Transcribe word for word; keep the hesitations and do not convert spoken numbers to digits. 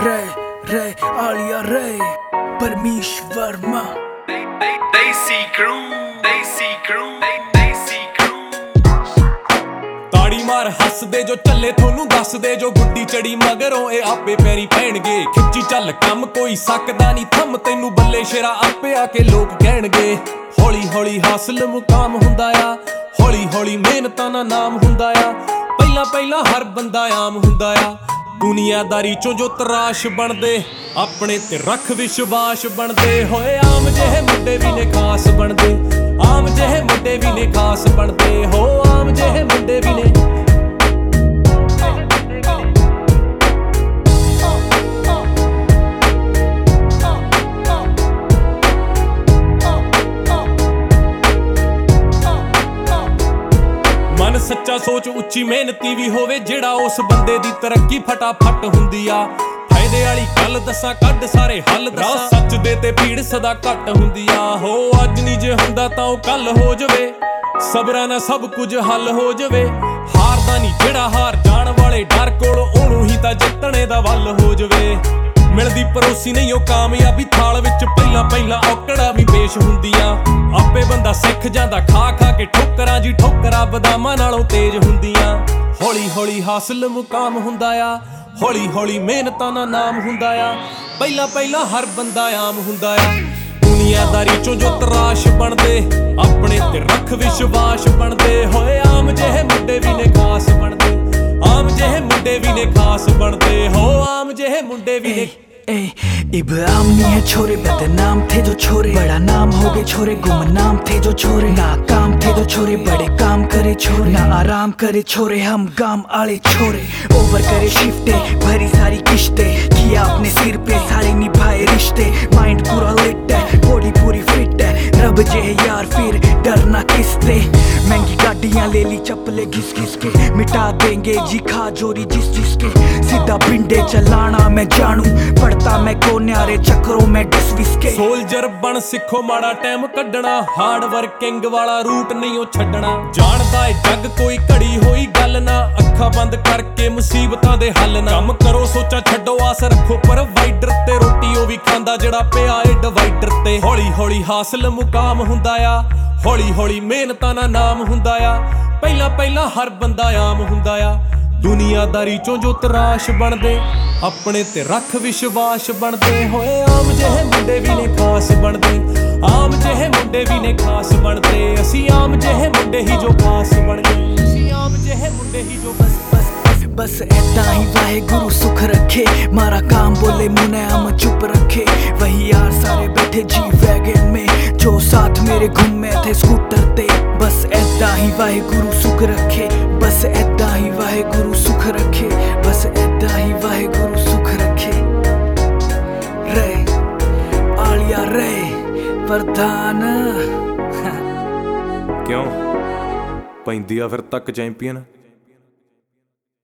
रे रे आलिया रे परमीश वर्मा देसी क्रू देसी क्रू देसी क्रू ताड़ी मार हस दे जो चले थोनू दस दे जो गुड्डी चढ़ी मगरों ए आपे पैरी पैणगे खिच्ची चल कम कोई सकदा नहीं थम तैनू बल्ले शेरा आपे आके लोग कहणगे हौली हौली हासिल मुकाम हुंदा आ हौली हौली मेहनतां दा नाम हुंदा आ पहला पहला हर बंदा आम हुंदा आ दुनियादारी चों जो तराश बनदे अपने ते रख विश्वास बनदे होए आम जेहे मुंडे भी ने खास बनदे आम जेहे मुंडे भी ने खास बनदे हो आम जेहे मुंडे भी ने मन सच्चा सोच उच्ची मेहनती भी होवे जेड़ा उस बंदे दी तरक्की फटाफट हुंदी आ फायदे वाली गल दसा कड सारे हल दसा सच दे ते भीड़ सदा घट हुंदी आ हो अज नहीं जे हुंदा तां ओ कल हो जवे सबरा ना सब कुछ हल हो जवे हारदा नहीं जेड़ा हार जाण वाले डर कोल ओनू ही तां जितणे दा वल हो जवे मिलदी परोसी नहीं ओ कामयाबी थाल विच पहला पहला औकड़ा भी पेश हुंदियां आपे बंदा सिख जांदा खा खा के ठोकरां जी ठोकरां बदामां नालों तेज हुंदियां हौली हौली हासिल मुकाम हुंदा आ हौली हौली मेहनतां दा नाम हुंदा आ पहला पहला हर बंदा आम हुंदा आ दुनियादारी चों जो तराश बनदे अपने ते रख विश्वास बनदे होए आम जेहे मुंडे भी ने खास बनदे आम जेहे मुंडे भी ने खास बनदे हो आम जेहे मुंडे भी ने ए, इब आम नहीं है छोरे बदनाम थे जो छोरे बड़ा नाम हो गए छोरे गुमनाम थे जो छोरे ना काम थे जो छोरे बड़े काम करे छोरे ना आराम करे छोरे हम गाम आले छोरे ओवर करे शिफ्टे भरी सारी किश्ते किया अपने सिर पे सारे निभाए रिश्ते माइंड पूरा लिट है बॉडी पूरी फिट है रब जे यार फिर डरना किससे महंगी गाड़ियां ले ली चप्पले घिस घिस के मिटा देंगे जी खा जोरी जिस जिसके सीधा बिंडे चलाना मैं जानू पड़ता मैं को न्यारे चक्रों में डिसविस के सोल्जर बन सिखो माड़ा टाइम कड्डना हार्ड वर्किंग वाला रूट नहीं ओ छड्डना जानदा है जग कोई घड़ी होई गल ना अखा बंद करके मुसीबतां दे हल ना कम करो सोचा छड्डो आस रखो प्रोवाइडर ते रोटी ओ भी खांदा जेड़ा पिया ए डिवाइडर ते हौली हौली हासिल मुकाम हुंदा आ हौली हौली मेहनतां दा नाम हुंदा आ पहला पहला हर बंदा आम हुंदा आ दुनियादारी चों जो तराश बनदे अपने ते रख विश्वास बनदे होए आम जेहे मुंडे भी ने खास बनदे आम जेहे मुंडे भी ने खास बनदे असी आम जेहे मुंडे ही जो खास बन गए असी आम जेहे मुंडे ही जो बस बस बस ऐदा ही वाहेगुरु सुख रखे मारा काम बोले मुने हम चुप रखे वही यार सारे बैठे जी वैगन में जो साथ मेरे घूमे थे स्कूटर ते बस ऐदा ही वाहेगुरु सुख रखे बस ऐदा ही वाहेगुरु सुख रखे बस ऐदा ही वाहेगुरु सुख रखे रे आलिया रे प्रधान क्यों पैंदी आ फिर तक चैंपियन